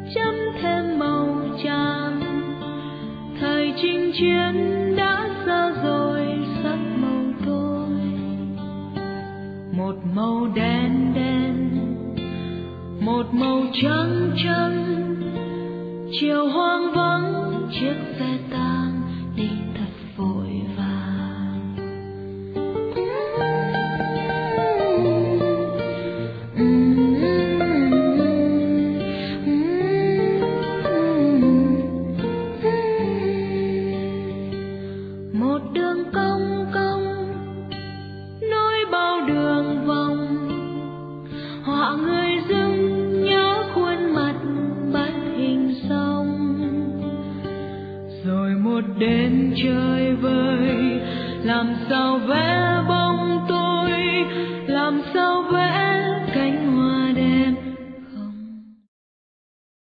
chấm thêm màu tràm. Thời chinh chiến đã xa rồi sắc màu tôi, một màu đen đen, một màu trắng trắng. Chiều hoang vắng chiếc xe tang đi thật vội vàng. Một đường cong cong nối bao đường vòng, họa người dưng nhớ khuôn mặt bắt hình sông. Rồi một đêm chơi vơi làm sao vẽ bóng